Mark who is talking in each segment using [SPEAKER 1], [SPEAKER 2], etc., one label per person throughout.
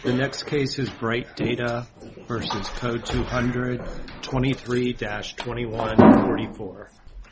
[SPEAKER 1] The next case is Bright Data versus Code 200, 23-2144.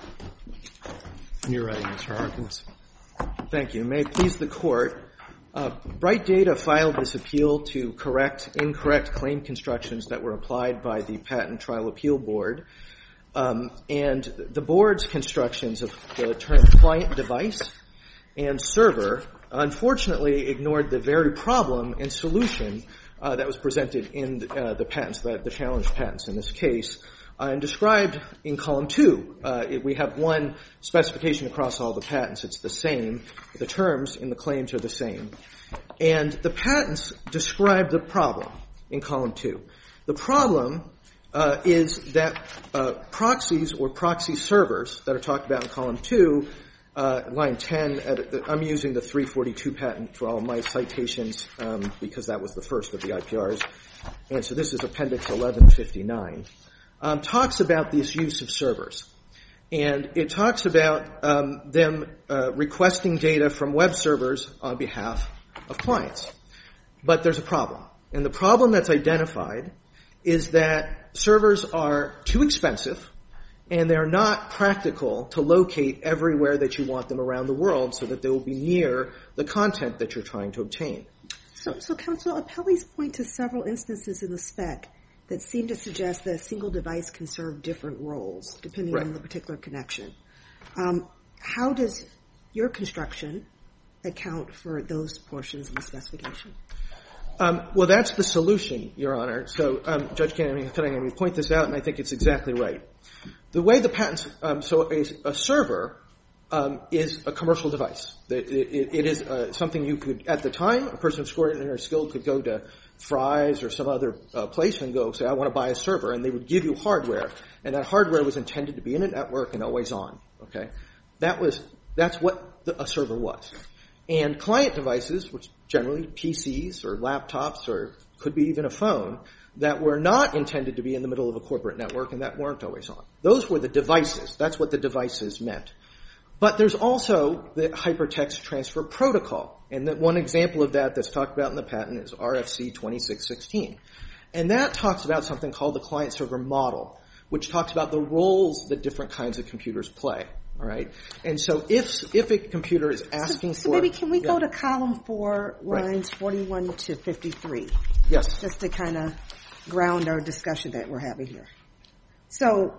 [SPEAKER 1] When you're ready, Mr. Harkins.
[SPEAKER 2] Thank you. May it please the Court, Bright Data filed this appeal to correct incorrect claim constructions that were applied by the Patent Trial Appeal Board. And the Board's constructions of the term client device and server unfortunately ignored the very problem and solution that was presented in the patents, the challenged patents in this case, and described in column 2. We have one specification across all the patents. It's the same. The terms in the claims are the same. And the patents describe the problem in column 2. The problem is that proxies or proxy servers that are talked about in column 2, line 10, I'm using the 342 patent for all my citations because that was the first of the IPRs. And so this is Appendix 1159. Talks about this use of servers. And it talks about them requesting data from web servers on behalf of clients. But there's a problem. And the problem that's identified is that servers are too expensive and they're not practical to locate everywhere that you want them around the world so that they will be near the content that you're trying to obtain.
[SPEAKER 3] So counsel, appellees point to several instances in the spec that seem to suggest that a single device can serve different roles depending on the particular connection. How does your construction account for those portions of the specification?
[SPEAKER 2] Well, that's the solution, Your Honor. So, Judge Cunningham, you point this out, and I think it's exactly right. The way the patents, so a server is a commercial device. It is something you could, at the time, a person extraordinary skilled could go to Fry's or some other place and go say, I want to buy a server, and they would give you hardware, and that hardware was intended to be in a network and always on. Okay, that's what a server was. And client devices, which generally PCs or laptops or could be even a phone, that were not intended to be in the middle of a corporate network and that weren't always on. Those were the devices. That's what the devices meant. But there's also the hypertext transfer protocol. And one example of that that's talked about in the patent is RFC 2616. And that talks about something called the client-server model, which talks about the roles that different kinds of computers play. All right. And so if a computer is asking for...
[SPEAKER 3] So maybe can we go to column 4, lines 41 to 53?
[SPEAKER 2] Yes.
[SPEAKER 3] Just to kind of ground our discussion that we're having here. So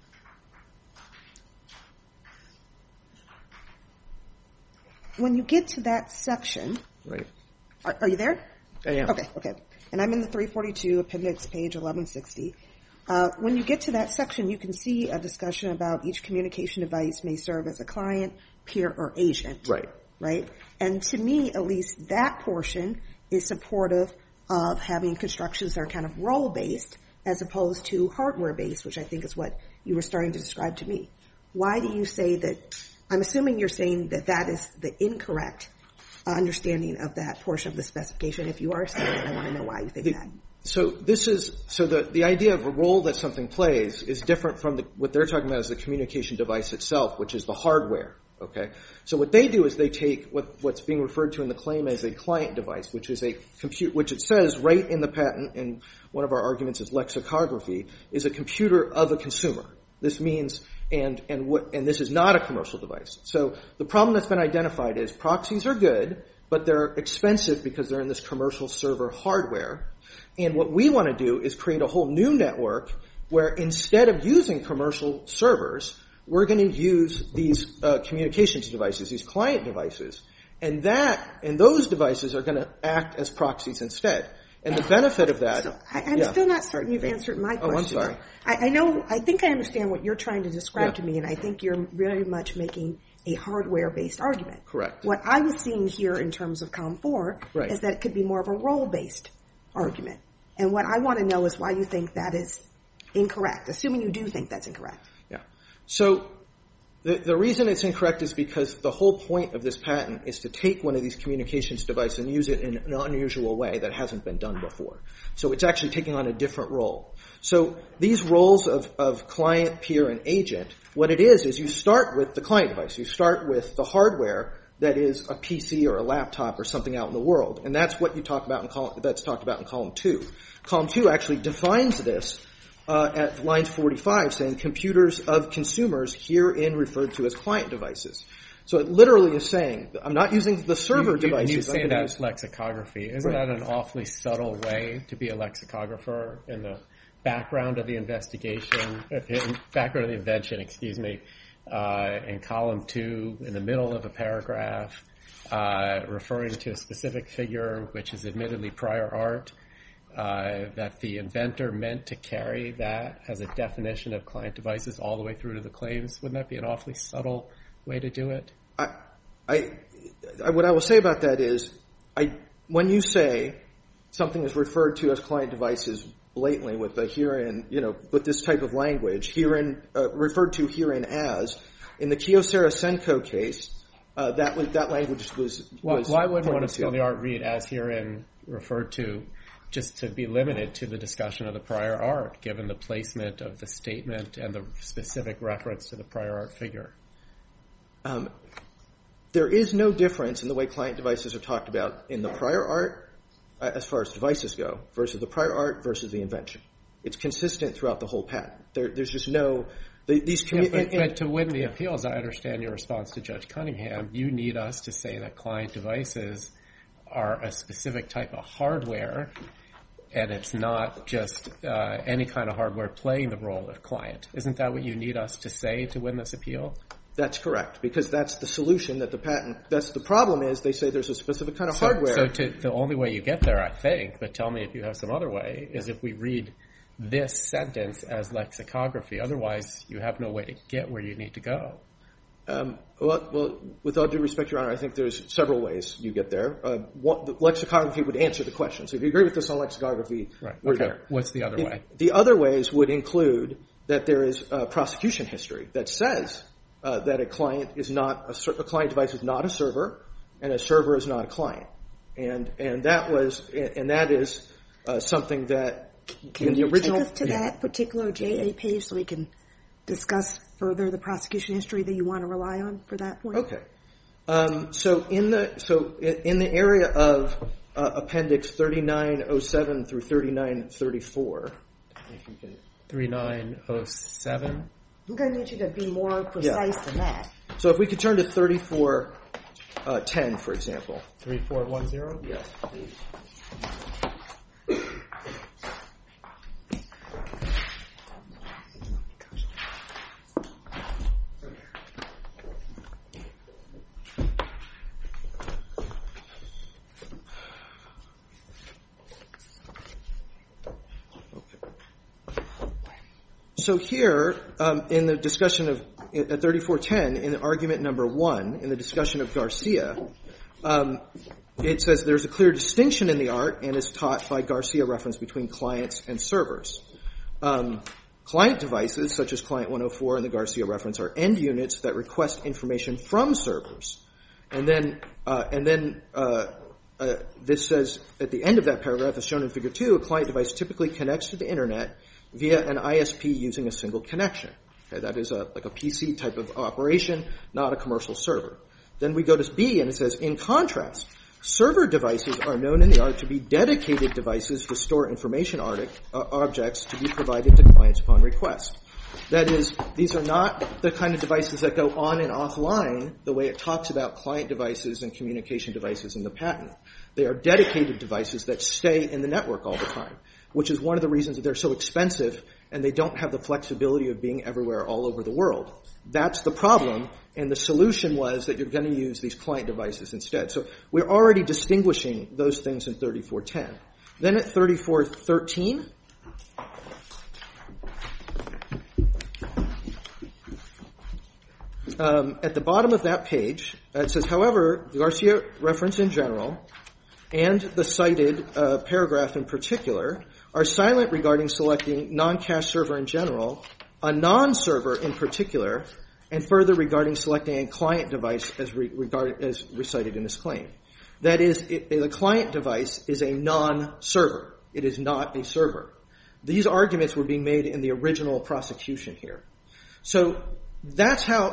[SPEAKER 3] when you get to that section...
[SPEAKER 2] Right.
[SPEAKER 3] Are you there?
[SPEAKER 2] I am.
[SPEAKER 3] Okay. And I'm in the 342 appendix, page 1160. When you get to that section, you can see a discussion about each communication device may serve as a client, peer, or agent. Right? And to me, at least, that portion is supportive of having constructions that are kind of role-based as opposed to hardware-based, which I think is what you were starting to describe to me. Why do you say that? I'm assuming you're saying that that is the incorrect understanding of that portion of the specification. If you are saying that, I want to know why you think that.
[SPEAKER 2] So the idea of a role that something plays is different from what they're talking about as the communication device itself, which is the hardware. Okay. So what they do is they take what's being referred to in the claim as a client device, which is which it says right in the patent, and one of our arguments is lexicography, is a computer of a consumer. This means and this is not a commercial device. So the problem that's been identified is proxies are good, but they're expensive because they're in this commercial server hardware. And what we want to do is create a whole new network where instead of using commercial servers, we're going to use these communications devices, these client devices, and those devices are going to act as proxies instead. And the benefit of that...
[SPEAKER 3] So I'm still not certain you've answered my question.
[SPEAKER 2] Oh, I'm sorry.
[SPEAKER 3] I think I understand what you're trying to describe to me, and I think you're very much making a hardware-based argument.
[SPEAKER 2] Correct.
[SPEAKER 3] What I was seeing here in terms of column 4 is that it could be more of a role-based argument. And what I want to know is why you think that is incorrect, assuming you do think that's incorrect.
[SPEAKER 2] Yeah. So the reason it's incorrect is because the whole point of this patent is to take one of these communications devices and use it in an unusual way that hasn't been done before. So it's actually taking on a different role. So these roles of client, peer, and agent, what it is you start with the client device. You start with the hardware that is a PC or a laptop or something out in the world. And that's what you talk about that's talked about in column 2. Column 2 actually defines this at line 45, saying computers of consumers herein referred to as client devices. So it literally is saying, I'm not using the server devices.
[SPEAKER 1] You say that's lexicography. Isn't that an awfully subtle way to be a lexicographer in the background of the investigation, background of the invention, in column 2, in the middle of a paragraph, referring to a specific figure, which is admittedly prior art, that the inventor meant to carry that as a definition of client devices all the way through to the claims? Wouldn't that be an awfully subtle way to do it?
[SPEAKER 2] What I will say about that is, when you say something is referred to as client devices blatantly with the herein, with this type of language, herein, referred to herein as, in the Kyocera-Senko case, that language was
[SPEAKER 1] why wouldn't one of skill in the art read as herein referred to, just to be limited to the discussion of the prior art, given the placement of the statement and the specific reference to the prior art figure?
[SPEAKER 2] There is no difference in the way client devices are talked about in the prior art, as far as devices go, versus the prior art versus the invention. It's consistent throughout the whole patent. There's just no... But
[SPEAKER 1] to win the appeals, I understand your response to Judge Cunningham. You need us to say that client devices are a specific type of hardware, and it's not just any kind of hardware playing the role of client. Isn't that what you need us to say to win this appeal?
[SPEAKER 2] That's correct, because that's the solution that the patent... That's the problem is they say there's a specific kind of hardware.
[SPEAKER 1] So the only way you get there, I think, but tell me if you have some other way, is if we read this sentence as lexicography. Otherwise, you have no way to get where you need to go.
[SPEAKER 2] Well, with all due respect, Your Honor, I think there's several ways you get there. The lexicography would answer the question. So if you agree with this on lexicography, we're there.
[SPEAKER 1] What's the other way?
[SPEAKER 2] The other ways would include that there is prosecution history that says that a client device is not a server, and a server is not a client. And that is something that in the original...
[SPEAKER 3] Can you take us to that particular JA page so we can discuss further the prosecution history that you want to rely on for that point?
[SPEAKER 2] Okay. So in the area of Appendix 3907 through 3934,
[SPEAKER 1] 3907.
[SPEAKER 3] I'm going to need you to be more precise than that.
[SPEAKER 2] So if we could turn to 3410, for example.
[SPEAKER 1] 3410?
[SPEAKER 2] Yes, please. So here, in the discussion of, at 3410, in argument number 1, in the discussion of Garcia, it says there's a clear distinction in the art and is taught by Garcia reference between clients and servers. Client devices, such as Client 104 and the Garcia reference, are end units that request information from servers. And then this says, at the end of that paragraph, as shown in Figure 2, a client device typically connects to the Internet via an ISP using a single connection. Okay, that is like a PC type of operation, not a commercial server. Then we go to B, and it says, in contrast, server devices are known in the art to be dedicated devices to store information objects to be provided to clients upon request. That is, these are not the kind of devices that go on and offline the way it talks about client devices and communication devices in the patent. They are dedicated devices that stay in the network all the time, which is one of the reasons that they're so expensive and they don't have the flexibility of being everywhere all over the world. That's the problem, and the solution was that you're going to use these client devices instead. So we're already distinguishing those things in 3410. Then at 3413, at the bottom of that page, it says, however, the Garcia reference in general and the cited paragraph in particular are silent regarding selecting non-cache server in general, a non-server in particular, and further regarding selecting a client device as recited in this claim. That is, a client device is a non-server. It is not a server. These arguments were being made in the original prosecution here. So That's how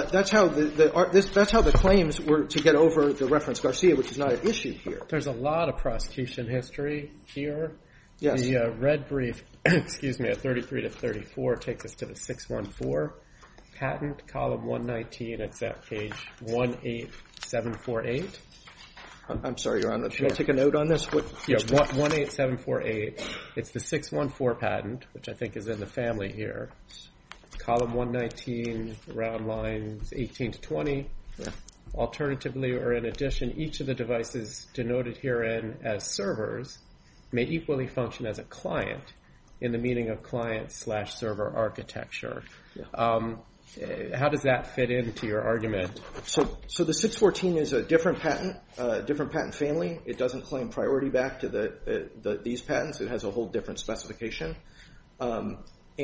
[SPEAKER 2] the claims were to get over the reference Garcia, which is not an issue here.
[SPEAKER 1] There's a lot of prosecution history here.
[SPEAKER 2] Yes.
[SPEAKER 1] The red brief, excuse me, at 33 to 34 takes us to the 614 patent, column 119. It's at page 18748.
[SPEAKER 2] I'm sorry, Your Honor. Should I take a note on this?
[SPEAKER 1] 18748. It's the 614 patent, which I think is in the family here. Column 119, around lines 18 to 20.
[SPEAKER 2] Yeah.
[SPEAKER 1] Alternatively, or in addition, each of the devices denoted herein as servers may equally function as a client in the meaning of client/server architecture. Yeah. How does that fit into your argument?
[SPEAKER 2] So the 614 is a different patent family. It doesn't claim priority back to these patents. It has a whole different specification. And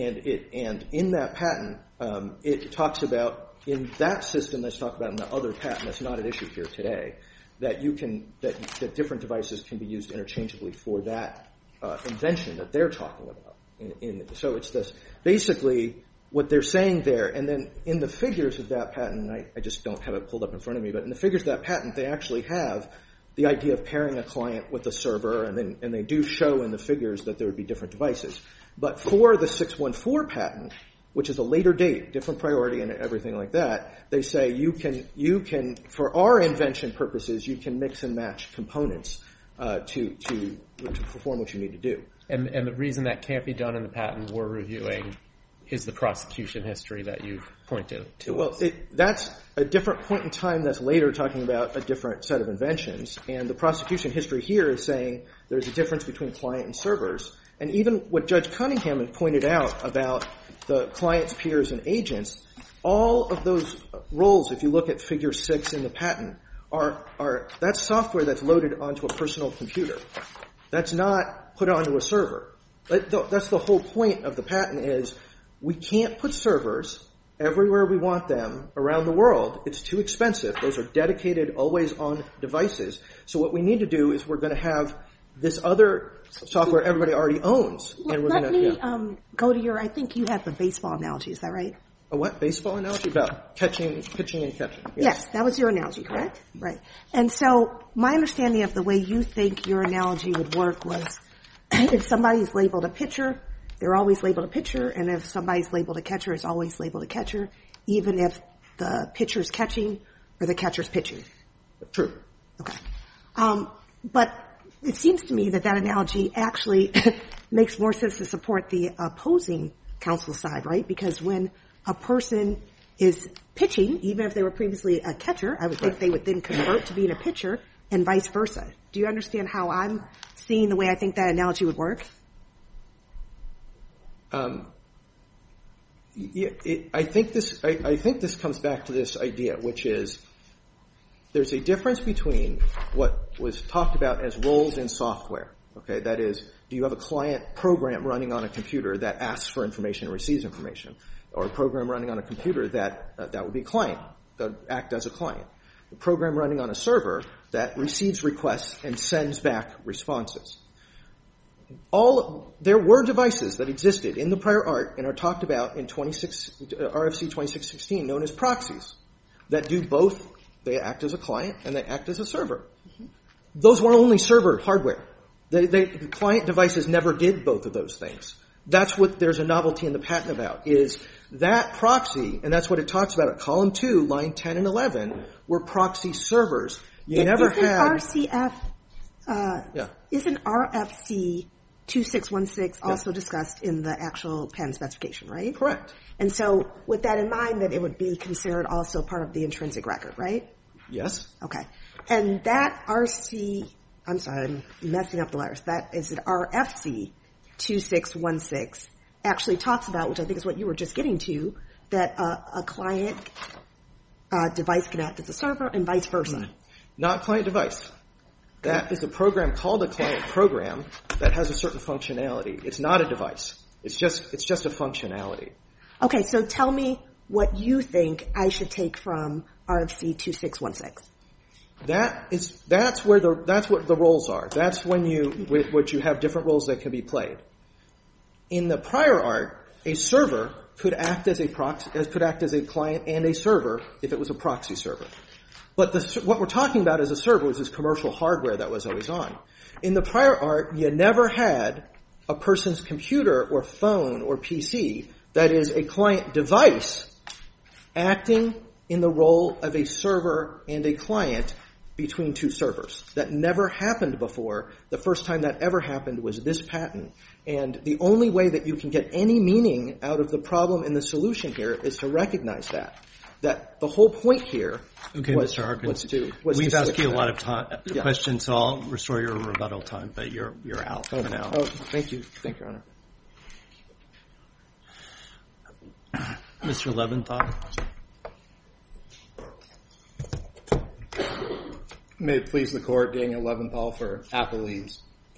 [SPEAKER 2] in that patent, it talks about, in that system that's talked about in the other patent that's not at issue here today, that different devices can be used interchangeably for that invention that they're talking about. So it's this, basically, what they're saying there, and then in the figures of that patent, I just don't have it pulled up in front of me, but in the figures of that patent, they actually have the idea of pairing a client with a server, and they do show in the figures that there would be different devices. But for the 614 patent, which is a later date, different priority and everything like that, they say you can, for our invention purposes, you can mix and match components to perform what you need to do.
[SPEAKER 1] And the reason that can't be done in the patent we're reviewing is the prosecution history that you've pointed to.
[SPEAKER 2] Well, that's a different point in time that's later talking about a different set of inventions. And the prosecution history here is saying there's a difference between client and servers. And even what Judge Cunningham had pointed out about the clients, peers, and agents, all of those roles, if you look at figure 6 in the patent, that's software that's loaded onto a personal computer. That's not put onto a server. That's the whole point of the patent is we can't put servers everywhere we want them around the world. It's too expensive. Those are dedicated, always-on devices. So what we need to do is we're going to have this other software everybody already owns. And we're
[SPEAKER 3] Let me go to I think you have the baseball analogy. Is that right?
[SPEAKER 2] A what? Baseball analogy? About pitching and catching.
[SPEAKER 3] Yes, that was your analogy, correct? Right. And so my understanding of the way you think your analogy would work was if somebody's labeled a pitcher, they're always labeled a pitcher, and if somebody's labeled a catcher, it's always labeled a catcher, even if the pitcher's catching or the catcher's pitching.
[SPEAKER 2] True.
[SPEAKER 3] Okay. But it seems to me that analogy actually makes more sense to support the opposing counsel side, right? Because when a person is pitching, even if they were previously a catcher, I would think they would then convert to being a pitcher and vice versa. Do you understand how I'm seeing the way I think that analogy would work?
[SPEAKER 2] I think this comes back to this idea, which is there's a difference between what was talked about as roles in software. Okay, that is, do you have a client program running on a computer that asks for information and receives information, or a program running on a computer that would be a client, that would act as a client. A program running on a server that receives requests and sends back responses. There were devices that existed in the prior art and are talked about in RFC 2616 known as proxies that do both. They act as a client and they act as a server. Those were only server hardware. The client devices never did both of those things. That's what there's a novelty in the patent about, is that proxy, and that's what it talks about at column 2, line 10 and 11, were proxy servers. You never had... Isn't RFC 2616 also discussed in the actual patent specification, right? Correct. And so with that in mind, that it would be considered also part of the intrinsic record, right? Yes. Okay. And that I'm messing up the letters. That is RFC 2616 actually talks about, which I think is what you were just getting to, that a client device can act as a server and vice versa. Not client device. That is a program called a client program that has a certain functionality. It's not a device. It's just a functionality. Okay, so tell me what you think I should take from RFC 2616. That's what the roles are. That's when you have different roles that can be played. In the prior art, a server could act as a client and a server if it was a proxy server. But what we're talking about as a server was this commercial hardware that was always on. In the prior art, you never had a person's computer or phone or PC that is a client device acting in the role of a server and a client between two servers. That never happened before. The first time that ever happened was this patent. And the only way that you can get any meaning out of the problem and the solution here is to recognize that the whole point here was,
[SPEAKER 4] Mr. Harkins,
[SPEAKER 2] we've
[SPEAKER 4] asked you a lot of questions, so I'll restore your rebuttal time, but you're out for now.
[SPEAKER 2] Oh, thank you. Thank you, Your Honor.
[SPEAKER 4] Mr. Leventhal.
[SPEAKER 5] May it please the Court, Daniel Leventhal for Appellees.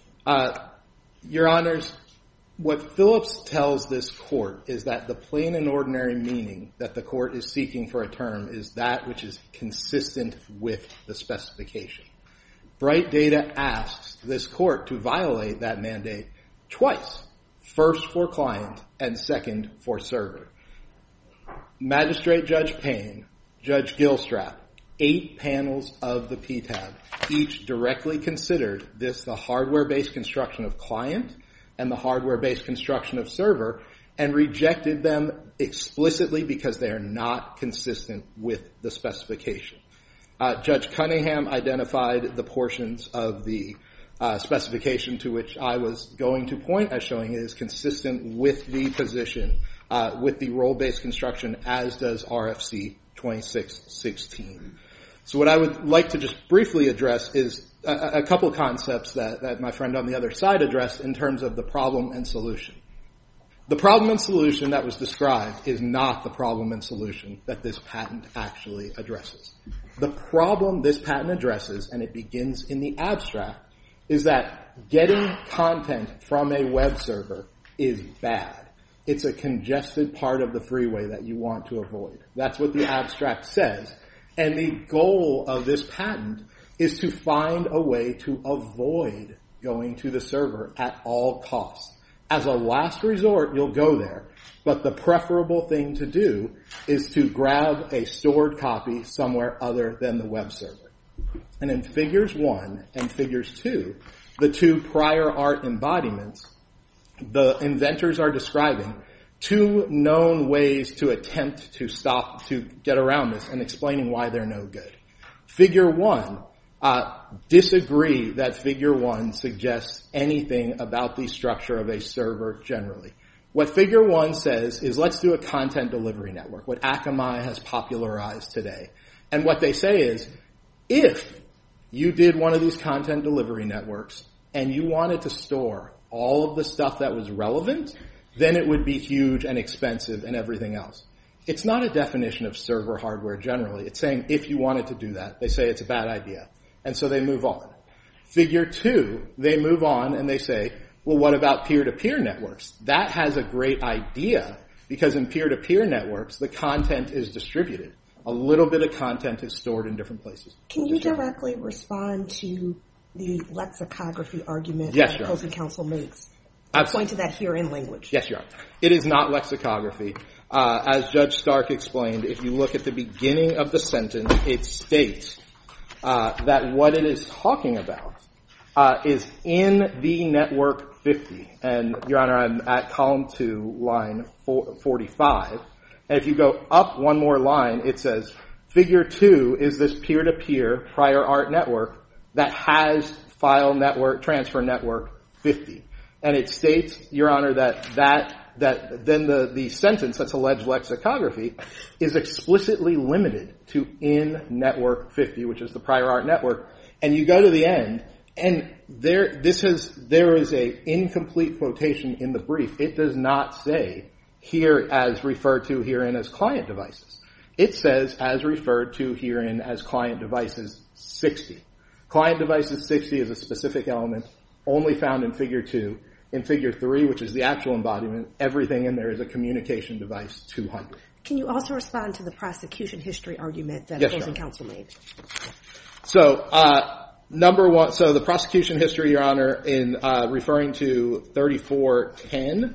[SPEAKER 5] Your Honors, what Phillips tells this Court is that the plain and ordinary meaning that the Court is seeking for a term is that which is consistent with the specification. Bright Data asks this Court to violate that mandate twice, first for client and second for server. Magistrate Judge Payne, Judge Gilstrap, 8 panels of the PTAB, each directly considered this the hardware-based construction of client and the hardware-based construction of server, and rejected them explicitly because they are not consistent with the specification. Judge Cunningham identified the portions of the specification to which I was going to point as showing it is consistent with the position, with the role-based construction, as does RFC 2616. So what I would like to just briefly address is a couple concepts that my friend on the other side addressed in terms of the problem and solution. The problem and solution that was described is not the problem and solution that this patent actually addresses. The problem this patent addresses, and it begins in the abstract, is that getting content from a web server is bad. It's a congested part of the freeway that you want to avoid. That's what the abstract says. And the goal of this patent is to find a way to avoid going to the server at all costs. As a last resort, you'll go there, but the preferable thing to do is to grab a stored copy somewhere other than the web server. And in Figures 1 and Figures 2, the 2 prior art embodiments, the inventors are describing 2 known ways to attempt to get around this and explaining why they're no good. Figure 1, disagree that Figure 1 suggests anything about the structure of a server generally. What Figure 1 says is let's do a content delivery network, what Akamai has popularized today. And what they say is if you did one of these content delivery networks and you wanted to store all of the stuff that was relevant, then it would be huge and expensive and everything else. It's not a definition of server hardware generally. It's saying if you wanted to do that, they say it's a bad idea. And so they move on. Figure 2, they move on and they say, well, what about peer-to-peer networks? That has a great idea because in peer-to-peer networks, the content is distributed. A little bit of content is stored in different places.
[SPEAKER 3] Can you directly respond to the lexicography argument
[SPEAKER 5] that
[SPEAKER 3] the opposing counsel makes?
[SPEAKER 5] Absolutely.
[SPEAKER 3] Point to that here in language.
[SPEAKER 5] Yes, Your Honor. It is not lexicography. As Judge Stark explained, if you look at the beginning of the sentence, it states that what it is talking about is in the network 50. And, Your Honor, I'm at column 2, line 45. And if you go up one more line, it says, Figure 2 is this peer-to-peer prior art network that has file network, transfer network 50. And it states, Your Honor, that then the sentence that's alleged lexicography is explicitly limited to in network 50, which is the prior art network. And you go to the end, and there is a incomplete quotation in the brief. It does not say here as referred to herein as client devices. It says as referred to herein as client devices 60. Client devices 60 is a specific element only found in Figure 2. In Figure 3, which is the actual embodiment, everything in there is a communication device 200.
[SPEAKER 3] Can you also respond to the prosecution history argument that opposing counsel made?
[SPEAKER 5] So, number one, so the prosecution history, Your Honor, in referring to 3410,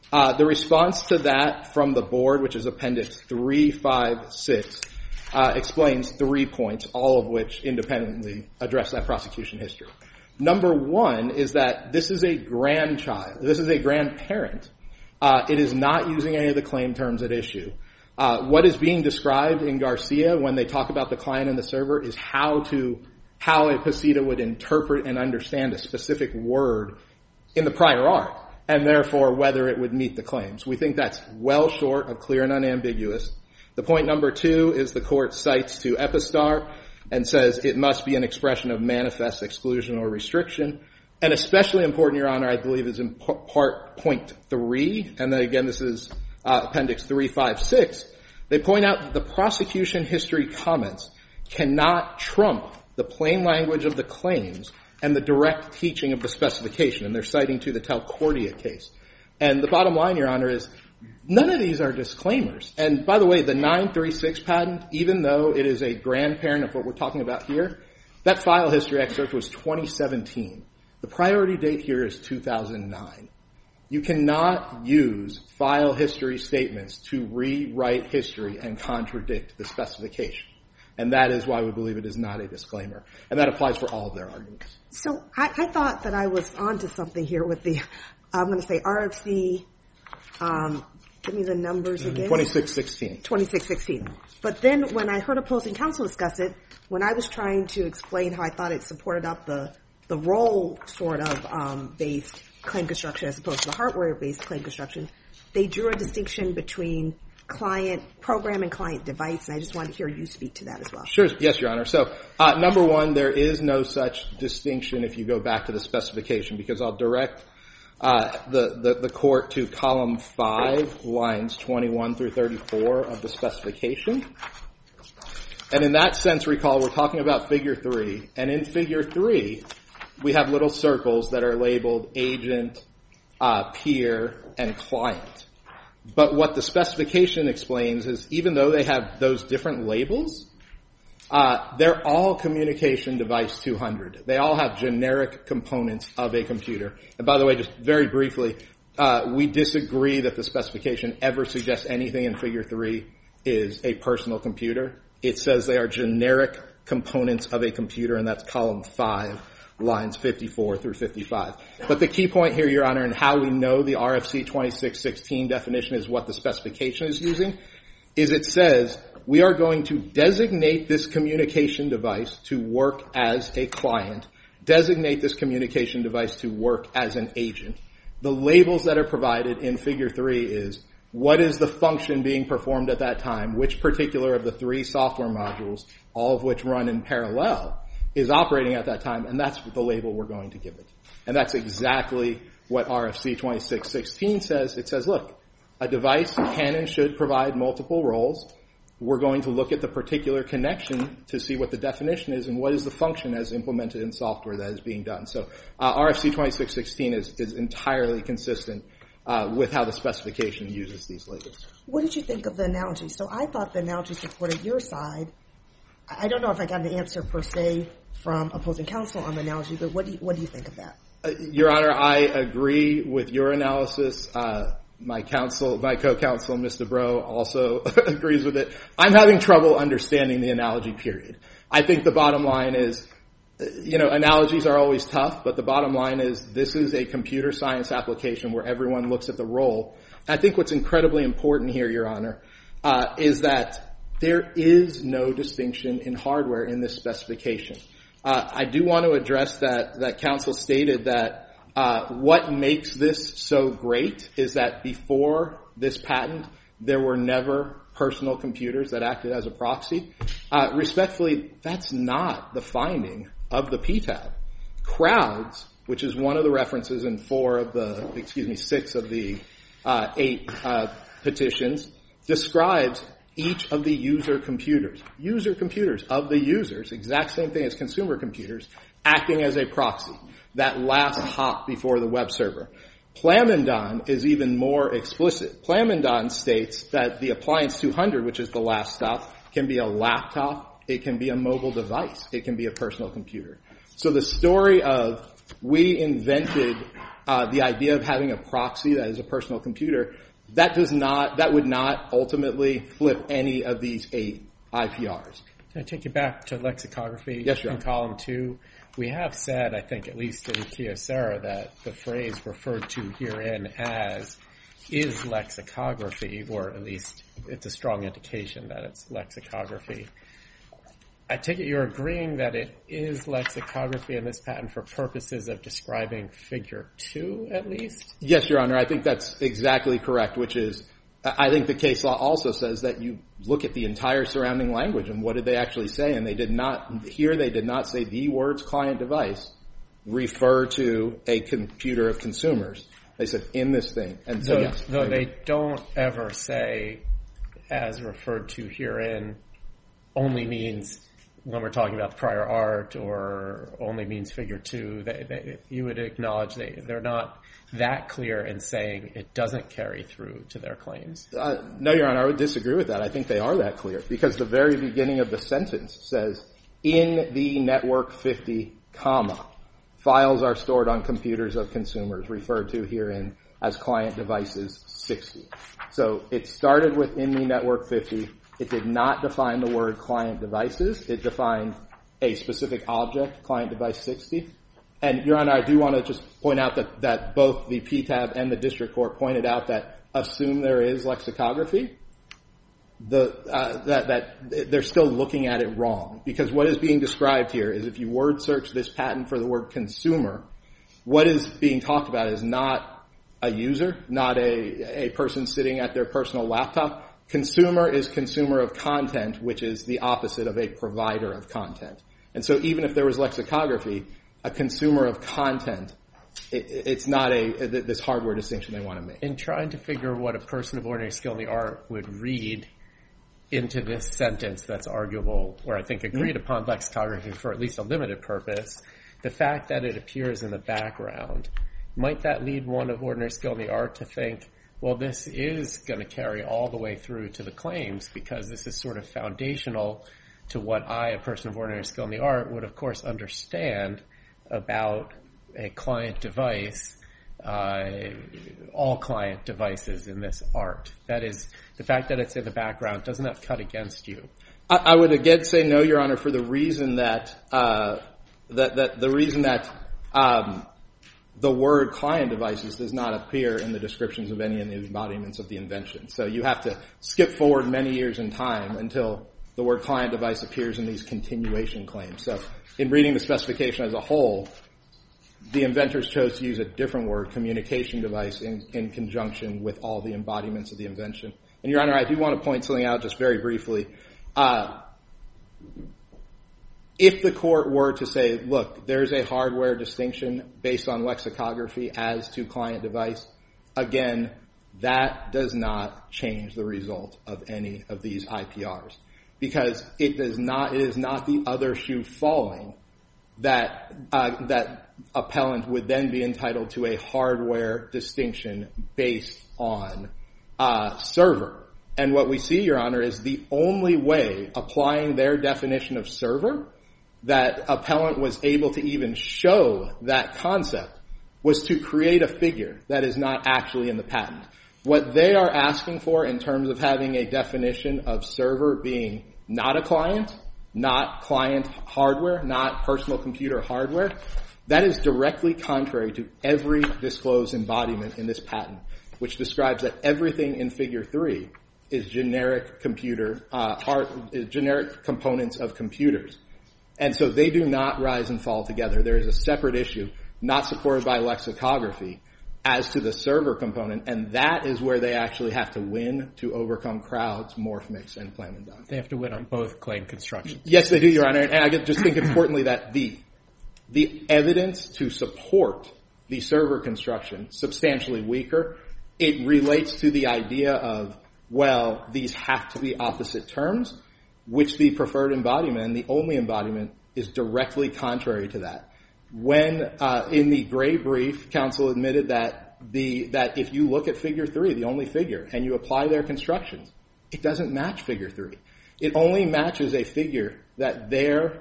[SPEAKER 5] The response to that from the board, which is Appendix 356, explains 3 points, all of which independently address that prosecution history. Number one is that this is a grandchild. This is a grandparent. It is not using any of the claim terms at issue. What is being described in Garcia when they talk about the client and the server is how a POSITA would interpret and understand a specific word in the prior art, and therefore whether it would meet the claims. We think that's well short of clear and unambiguous. The point number two is the court cites to Epistar and says it must be an expression of manifest exclusion or restriction. And especially important, Your Honor, I believe is in part point 3, and then again this is Appendix 356. They point out that the prosecution history comments cannot trump the plain language of the claims and the direct teaching of the specification, and they're citing to the Telcordia case. And the bottom line, Your Honor, is none of these are disclaimers. And by the way, the 936 patent, even though it is a grandparent of what we're talking about here, that file history excerpt was 2017. The priority date here is 2009. You cannot use file history statements to rewrite history and contradict the specification. And that is why we believe it is not a disclaimer. And that applies for all of their arguments.
[SPEAKER 3] So I thought that I was onto something here with the, I'm going to say RFC, give me the numbers again.
[SPEAKER 5] 2616.
[SPEAKER 3] 2616. But then when I heard opposing counsel discuss it, when I was trying to explain how I thought it supported up the role sort of based claim construction as opposed to the hardware-based claim construction, they drew a distinction between client program and client device, and I just wanted to hear you speak to that as well.
[SPEAKER 5] Sure. Yes, Your Honor. So, number one, there is no such distinction if you go back to the specification, because I'll direct the court to column 5, lines 21 through 34 of the specification. And in that sense, recall, we're talking about figure 3, and in figure 3, we have little circles that are labeled agent, peer, and client. But what the specification explains is even though they have those different labels, they're all communication device 200. They all have generic components of a computer. And by the way, just very briefly, we disagree that the specification ever suggests anything in figure 3 is a personal computer. It says they are generic components of a computer, and that's column 5. Lines 54 through 55. But the key point here, Your Honor, and how we know the RFC 2616 definition is what the specification is using, is it says we are going to designate this communication device to work as a client, designate this communication device to work as an agent. The labels that are provided in figure 3 is what is the function being performed at that time, which particular of the 3 software modules, all of which run in parallel, is operating at that time, and that's the label we're going to give it. And that's exactly what RFC 2616 says. It says, look, a device can and should provide multiple roles. We're going to look at the particular connection to see what the definition is and what is the function as implemented in software that is being done. So RFC 2616 is entirely consistent with how the specification uses these labels.
[SPEAKER 3] What did you think of the analogy? So I thought the analogy supported your side. I don't know if I got an answer per se from opposing counsel on the analogy, but what do you think of that?
[SPEAKER 5] Your Honor, I agree with your analysis. My co-counsel, Mr. Bro, also agrees with it. I'm having trouble understanding the analogy, period. I think the bottom line is, analogies are always tough, but the bottom line is this is a computer science application where everyone looks at the role. I think what's incredibly important here, Your Honor, is that there is no distinction in hardware in this specification. I do want to address that counsel stated that what makes this so great is that before this patent, there were never personal computers that acted as a proxy. Respectfully, that's not the finding of the PTAB. Crowds, which is one of the references in 6 of the 8 petitions, describes each of the user computers of the users, exact same thing as consumer computers, acting as a proxy, that last hop before the web server. Plamondon is even more explicit. Plamondon states that the appliance 200, which is the last stop, can be a laptop, it can be a mobile device, it can be a personal computer. So the story of we invented the idea of having a proxy that is a personal computer, that would not ultimately flip any of these 8 IPRs.
[SPEAKER 1] Can I take you back to lexicography?
[SPEAKER 5] Yes, Your Honor.
[SPEAKER 1] In column 2? We have said, I think, at least in Kyocera, that the phrase referred to herein as is lexicography, or at least it's a strong indication that it's lexicography. I take it you're agreeing that it is lexicography in this patent for purposes of describing figure 2, at least?
[SPEAKER 5] Yes, Your Honor. I think that's exactly correct, which is, I think the case law also says that you look at the entire surrounding language and what did they actually say, and they did not say the words client device refer to a computer of consumers. They said in this thing. And so, yes.
[SPEAKER 1] Though they don't ever say as referred to herein only means when we're talking about the prior art, or only means figure 2, you would acknowledge they're not that clear in saying it doesn't carry through to their claims.
[SPEAKER 5] No, Your Honor, I would disagree with that. I think they are that clear, because the very beginning of the sentence says, in the network 50, files are stored on computers of consumers, referred to herein as client devices 60. So it started with in the network 50. It did not define the word client devices. It defined a specific object, client device 60. And, Your Honor, I do want to just point out that both the PTAB and the district court pointed out that assume there is lexicography, that they're still looking at it wrong. Because what is being described here is if you word search this patent for the word consumer, what is being talked about is not a user, not a person sitting at their personal laptop. Consumer is consumer of content, which is the opposite of a provider of content. And so even if there was lexicography, a consumer of content, it's not this hardware distinction they want to make.
[SPEAKER 1] In trying to figure what a person of ordinary skill in the art would read into this sentence that's arguable, or I think agreed upon lexicography for at least a limited purpose, the fact that it appears in the background, might that lead one of ordinary skill in the art to think, well, this is going to carry all the way through to the claims, because this is sort of foundational to what I, a person of ordinary skill in the art, would of course understand about a client device, all client devices in this art. That is, the fact that it's in the background, doesn't that cut against you?
[SPEAKER 5] I would again say no, Your Honor, for the reason that the word client devices does not appear in the descriptions of any of the embodiments of the invention. So you have to skip forward many years in time until the word client device appears in these continuation claims. So in reading the specification as a whole, the inventors chose to use a different word, communication device, in conjunction with all the embodiments of the invention. And, Your Honor, I do want to point something out just very briefly. If the court were to say, look, there's a hardware distinction based on lexicography as to client device, again, that does not change the result of any of these IPRs. Because it is not the other shoe falling that appellant would then be entitled to a hardware distinction based on server. And what we see, Your Honor, is the only way applying their definition of server that appellant was able to even show that concept was to create a figure that is not actually in the patent. What they are asking for in terms of having a definition of server being not a client, not client hardware, not personal computer hardware, that is directly contrary to every disclosed embodiment in this patent, which describes that everything in Figure 3 is generic generic components of computers. And so they do not rise and fall together. There is a separate issue, not supported by lexicography, as to the server component, and that is where they actually have to win to overcome Crowds, Morphmix, and Claim and Done.
[SPEAKER 1] They have to win on both claim constructions.
[SPEAKER 5] Yes, they do, Your Honor. And I just think importantly that the evidence to support the server construction substantially weaker. It relates to the idea of, well, these have to be opposite terms, which the preferred embodiment and the only embodiment is directly contrary to that. When in the gray brief, counsel admitted that if you look at Figure 3, the only figure, and you apply their constructions, it doesn't match Figure 3. It only matches a figure that their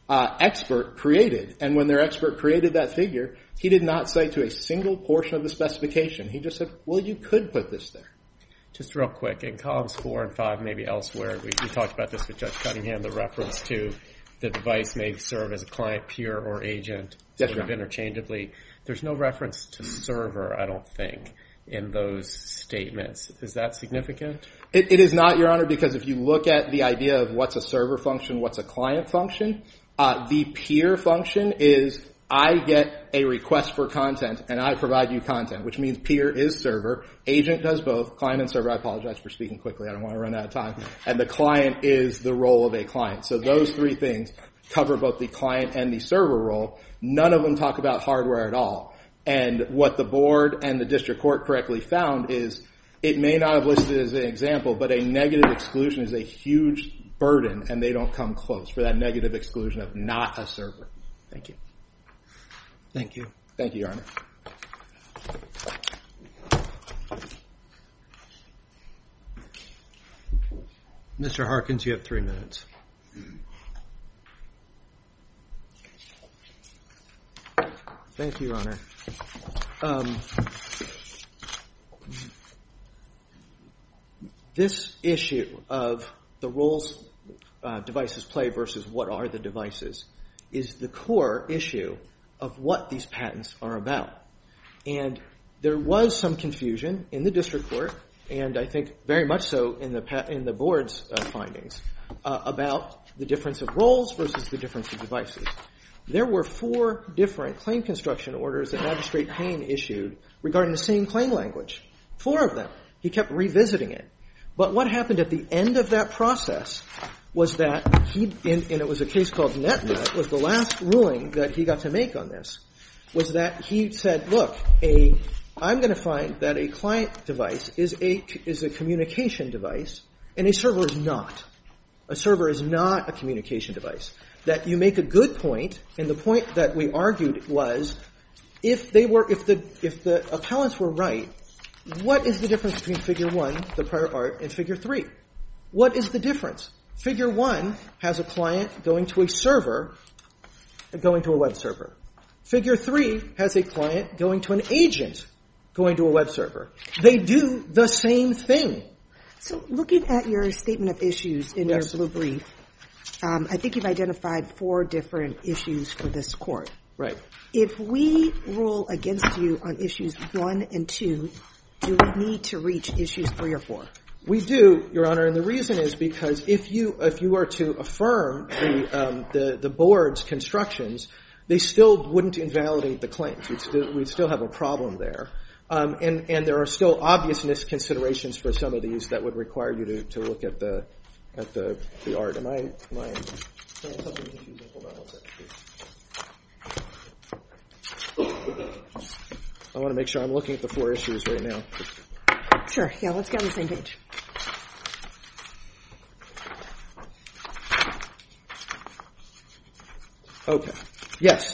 [SPEAKER 5] expert created. And when their expert created that figure, he did not cite to a single portion of the specification. He just said, well, you could put this there.
[SPEAKER 1] Just real quick, in columns 4 and 5, maybe elsewhere, we talked about this with Judge Cunningham, the reference to the device may serve as a client, peer, or agent, sort of interchangeably. There's no reference to server, I don't think, in those statements. Is that significant?
[SPEAKER 5] It is not, Your Honor, because if you look at the idea of what's a server function, what's a client function, the peer function is I get a request for content and I provide you content, which means peer is server. Agent does both. Client and server, I apologize for speaking quickly. I don't want to run out of time. And the client is the role of a client. So those three things cover both the client and the server role. None of them talk about hardware at all. And what the board and the district court correctly found is it may not have listed as an example, but a negative exclusion is a huge burden, and they don't come close for that negative exclusion of not a server. Thank you.
[SPEAKER 2] Thank you.
[SPEAKER 5] Thank you, Your Honor.
[SPEAKER 4] Mr. Harkins, you have 3 minutes.
[SPEAKER 2] Thank you, Your Honor. This issue of the roles devices play versus what are the devices is the core issue of what these patents are about. And there was some confusion in the district court, and I think very much so in the board's findings, about the difference of roles versus the difference of devices. There were 4 different claim construction orders that Magistrate Payne issued regarding the same claim language. 4 of them. He kept revisiting it. But what happened at the end of that process was that and it was a case called NetNet, was the last ruling that he got to make on this, was that he said, look, I'm going to find that a client device is a communication device, and a server is not. A server is not a communication device. That you make a good point, and the point that we argued was, if the appellants were right, what is the difference between Figure 1, the prior art, and Figure 3? What is the difference? Figure 1 has a client going to a server, going to a web server. Figure 3 has a client going to an agent, going to a web server. They do the same thing.
[SPEAKER 3] So looking at your statement of issues in your blue brief, I think you've identified 4 different issues for this court.
[SPEAKER 2] Right.
[SPEAKER 3] If we rule against you on issues 1 and 2, do we need to reach issues 3 or 4?
[SPEAKER 2] We do, Your Honor, and the reason is because if you were to affirm the board's constructions, they still wouldn't invalidate the claims. We'd still have a problem there. And there are still obviousness considerations for some of these that would require you to look at the art. Am I something confusing? Hold on one second, please. I want to make sure I'm looking at the 4 issues right now.
[SPEAKER 3] Sure. Yeah, let's get on the same page.
[SPEAKER 2] Okay. Yes.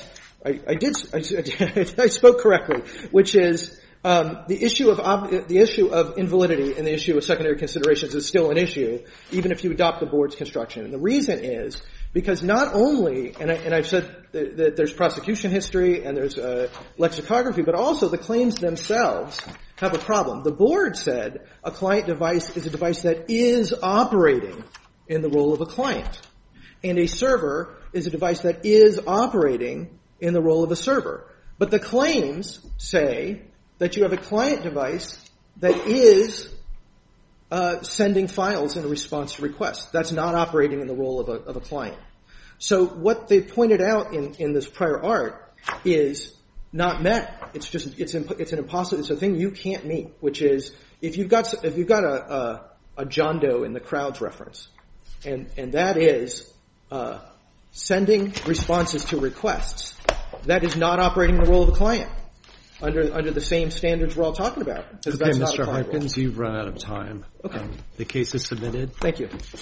[SPEAKER 2] I spoke correctly, which is the issue of invalidity and the issue of secondary considerations is still an issue, even if you adopt the board's construction. And the reason is because not only, and I've said that there's prosecution history and there's lexicography, but also the claims themselves have a problem. The board said a client device is a device that is operating in the role of a client, and a server is a device that is operating in the role of a server. But the claims say that you have a client device that is sending files in response to requests. That's not operating in the role of a client. So what they pointed out in this prior art is not met. It's a thing you can't meet, which is if you've got a John Doe in the crowds reference, and that is sending responses to requests, that is not operating in the role of a client under the same standards we're all talking about.
[SPEAKER 4] Okay, Mr. Harkins, you've run out of time.
[SPEAKER 2] Okay.
[SPEAKER 4] The case is submitted.
[SPEAKER 2] Thank you.